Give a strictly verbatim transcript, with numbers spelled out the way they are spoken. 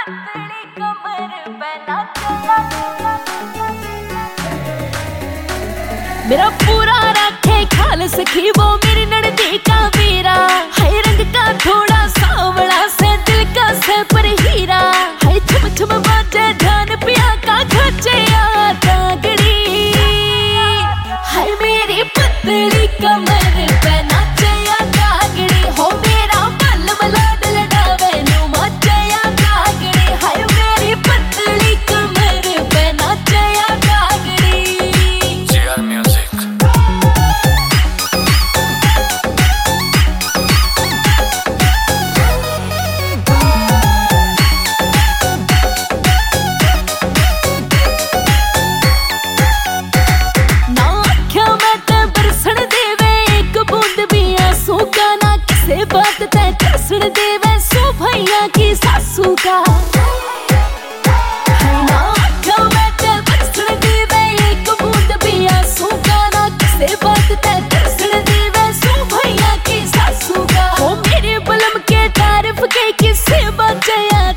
पतली कमर पे नाचना मेरा पूरा रखे ख्याल सखी वो मेरी नड़दी का वीरा है रंग का थोड़ा सांवला से दिल का से पर हीरा है छम छम बाजे ध्यान पिया का खचे तागड़ी है मेरी पतली कमर पे नाचया तागड़ी हो मेरा बल मलाड लड़ावे नु मचया तागड़ी है मेरी पतली कमर पे नाचया तागड़ी जी आर म्यूजिक बात तय कर सुन दे वैसो भैया की सासू का है ना क्या मैं तय कर सुन दे वे एक बूंद भी आंसू का ना किसे बात तय कर सुन दे वैसो भैया की सासू का हो मेरे बलम के तारीफ के किसे बचे